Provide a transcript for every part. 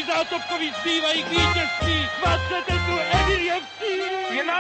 zátopkoví zbývají k vítězství. 20 metrů Evilevský. Je na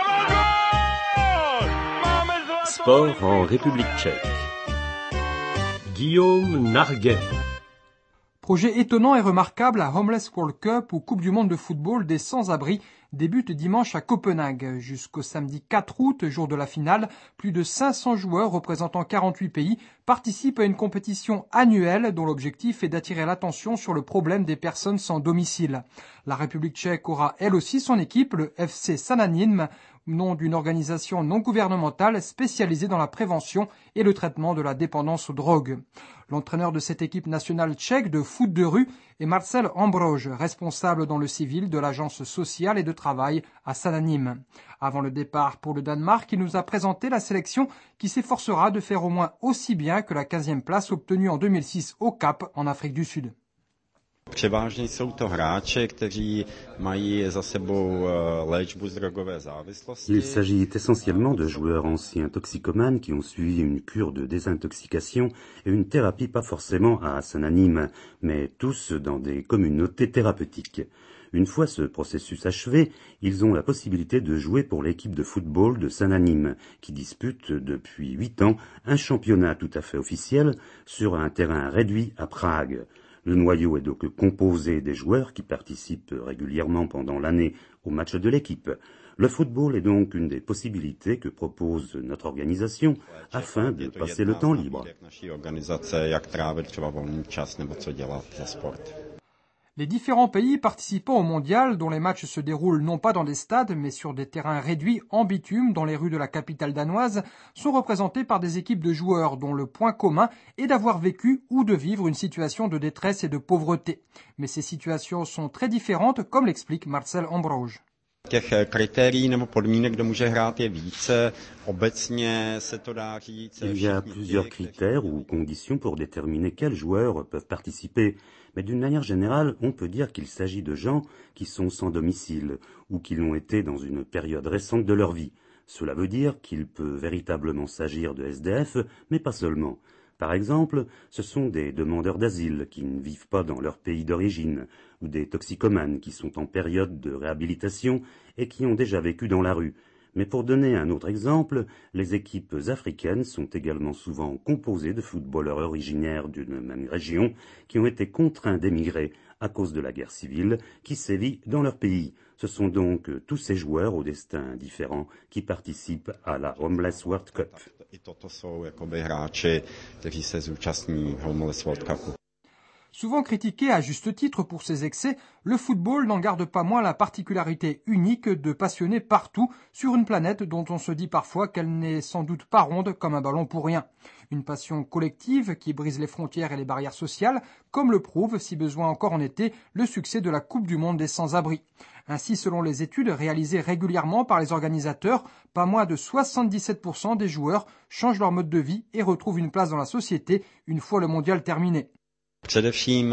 Máme zlato. Sport en République tchèque. Guillaume Narguet. Projet étonnant et remarquable, la Homeless World Cup ou Coupe du monde de football des sans-abri débute dimanche à Copenhague. Jusqu'au samedi 4 août, jour de la finale, plus de 500 joueurs représentant 48 pays participent à une compétition annuelle dont l'objectif est d'attirer l'attention sur le problème des personnes sans domicile. La République tchèque aura elle aussi son équipe, le FC Sananim, nom d'une organisation non gouvernementale spécialisée dans la prévention et le traitement de la dépendance aux drogues. L'entraîneur de cette équipe nationale tchèque de foot de rue est Marcel Ambroge, responsable dans le civil de l'agence sociale et de travail à Sananim. Avant le départ pour le Danemark, il nous a présenté la sélection qui s'efforcera de faire au moins aussi bien que la 15e place obtenue en 2006 au Cap en Afrique du Sud. Převážně jsou to hráči, kteří mají za sebou léčbu z drogové závislosti. Il s'agit essentiellement de joueurs anciens toxicomanes qui ont suivi une cure de désintoxication et une thérapie pas forcément à Sananim, mais tous dans des communautés thérapeutiques. Une fois ce processus achevé, ils ont la possibilité de jouer pour l'équipe de football de Sananim, qui dispute depuis 8 ans un championnat tout à fait officiel sur un terrain réduit à Prague. Le noyau est donc composé des joueurs qui participent régulièrement pendant l'année aux matchs de l'équipe. Le football est donc une des possibilités que propose notre organisation afin de passer le temps libre. Les différents pays participant au mondial, dont les matchs se déroulent non pas dans des stades, mais sur des terrains réduits en bitume dans les rues de la capitale danoise, sont représentés par des équipes de joueurs dont le point commun est d'avoir vécu ou de vivre une situation de détresse et de pauvreté. Mais ces situations sont très différentes, comme l'explique Marcel Ambroge. Těch kritérií nebo podmínek, kdo může hrát, je více. Obecně se to dá říct. Il y a plusieurs critères ou conditions pour déterminer quels joueurs peuvent participer. Mais d'une manière générale, on peut dire qu'il s'agit de gens qui sont sans domicile ou qui l'ont été dans une période récente de leur vie. Cela veut dire qu'il peut véritablement s'agir de SDF, mais pas seulement. Par exemple, ce sont des demandeurs d'asile qui ne vivent pas dans leur pays d'origine, ou des toxicomanes qui sont en période de réhabilitation et qui ont déjà vécu dans la rue. Mais pour donner un autre exemple, les équipes africaines sont également souvent composées de footballeurs originaires d'une même région qui ont été contraints d'émigrer à cause de la guerre civile qui sévit dans leur pays. Ce sont donc tous ces joueurs au destin différent qui participent à la Homeless World Cup. Souvent critiqué à juste titre pour ses excès, le football n'en garde pas moins la particularité unique de passionner partout sur une planète dont on se dit parfois qu'elle n'est sans doute pas ronde comme un ballon pour rien. Une passion collective qui brise les frontières et les barrières sociales, comme le prouve, si besoin encore en était, le succès de la Coupe du monde des sans-abri. Ainsi, selon les études réalisées régulièrement par les organisateurs, pas moins de 77% des joueurs changent leur mode de vie et retrouvent une place dans la société une fois le mondial terminé. Především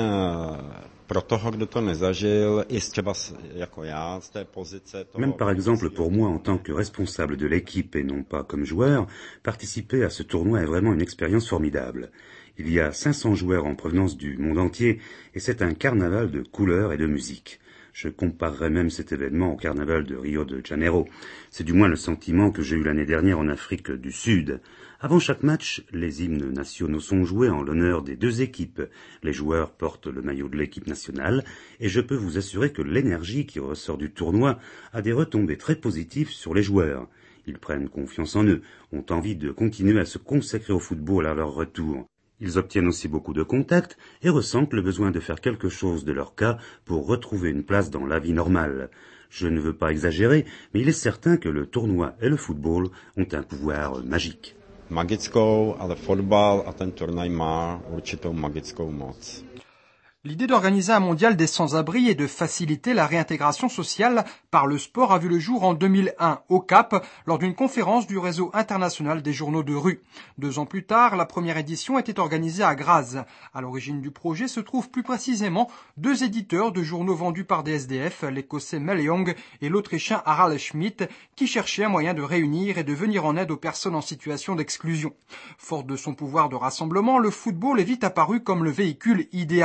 pro toho, kdo to nezažil, i třeba jako já z té pozice toho... Même par exemple pour moi en tant que responsable de l'équipe et non pas comme joueur, participer à ce tournoi est vraiment une expérience formidable. Il y a 500 joueurs en provenance du monde entier et c'est un carnaval de couleurs et de musique. Je comparerais même cet événement au carnaval de Rio de Janeiro. C'est du moins le sentiment que j'ai eu l'année dernière en Afrique du Sud. Avant chaque match, les hymnes nationaux sont joués en l'honneur des deux équipes. Les joueurs portent le maillot de l'équipe nationale et je peux vous assurer que l'énergie qui ressort du tournoi a des retombées très positives sur les joueurs. Ils prennent confiance en eux, ont envie de continuer à se consacrer au football à leur retour. Ils obtiennent aussi beaucoup de contacts et ressentent le besoin de faire quelque chose de leur cas pour retrouver une place dans la vie normale. Je ne veux pas exagérer, mais il est certain que le tournoi et le football ont un pouvoir magique. Magickou, ale fotbal a ten turnaj má určitou magickou moc. L'idée d'organiser un mondial des sans-abri et de faciliter la réintégration sociale par le sport a vu le jour en 2001 au Cap lors d'une conférence du réseau international des journaux de rue. 2 ans plus tard, la première édition était organisée à Graz. À l'origine du projet se trouvent plus précisément 2 éditeurs de journaux vendus par des SDF, l'écossais Mel Young et l'autrichien Harald Schmidt, qui cherchaient un moyen de réunir et de venir en aide aux personnes en situation d'exclusion. Fort de son pouvoir de rassemblement, le football est vite apparu comme le véhicule idéal.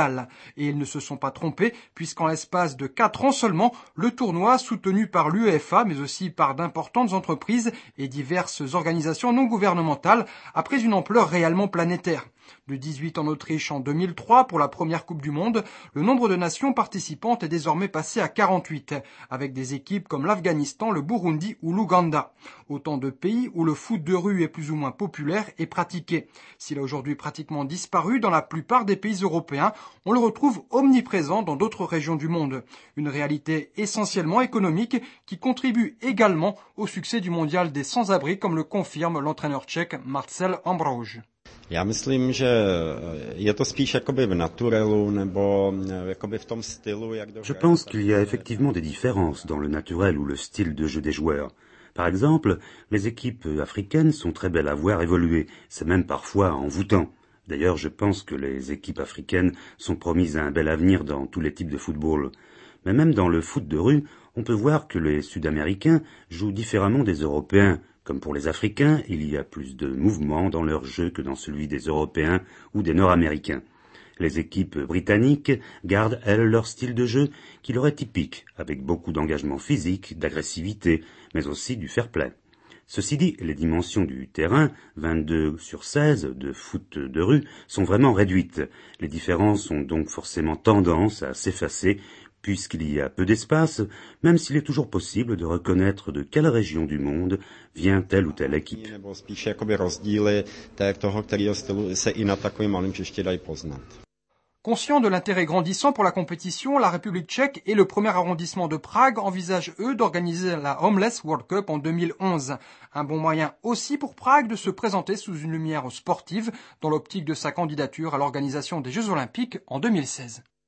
Et ils ne se sont pas trompés, puisqu'en l'espace de 4 ans seulement, le tournoi, soutenu par l'UEFA, mais aussi par d'importantes entreprises et diverses organisations non gouvernementales, a pris une ampleur réellement planétaire. De 18 en Autriche en 2003 pour la première Coupe du Monde, le nombre de nations participantes est désormais passé à 48, avec des équipes comme l'Afghanistan, le Burundi ou l'Ouganda. Autant de pays où le foot de rue est plus ou moins populaire et pratiqué. S'il a aujourd'hui pratiquement disparu dans la plupart des pays européens, on le retrouve omniprésent dans d'autres régions du monde. Une réalité essentiellement économique qui contribue également au succès du mondial des sans-abri, comme le confirme l'entraîneur tchèque Marcel Ambrož. Já myslím, že je to spíš jakoby v naturelu nebo jakoby v tom stylu, jak Je pense qu'il y a effectivement des différences dans le naturel ou le style de jeu des joueurs. Par exemple, les équipes africaines sont très belles à voir évoluer, c'est même parfois envoûtant. D'ailleurs, je pense que les équipes africaines sont promises à un bel avenir dans tous les types de football. Mais même dans le foot de rue, on peut voir que les Sud-Américains jouent différemment des Européens. Comme pour les Africains, il y a plus de mouvement dans leur jeu que dans celui des Européens ou des Nord-Américains. Les équipes britanniques gardent, elles, leur style de jeu qui leur est typique, avec beaucoup d'engagement physique, d'agressivité, mais aussi du fair-play. Ceci dit, les dimensions du terrain, 22/16 de foot de rue, sont vraiment réduites. Les différences ont donc forcément tendance à s'effacer, puisqu'il y a peu d'espace, même s'il est toujours possible de reconnaître de quelle région du monde vient telle ou telle équipe. Conscient de l'intérêt grandissant pour la compétition, la République tchèque et le premier arrondissement de Prague envisagent, eux, d'organiser la Homeless World Cup en 2011. Un bon moyen aussi pour Prague de se présenter sous une lumière sportive dans l'optique de sa candidature à l'organisation des Jeux Olympiques en 2016.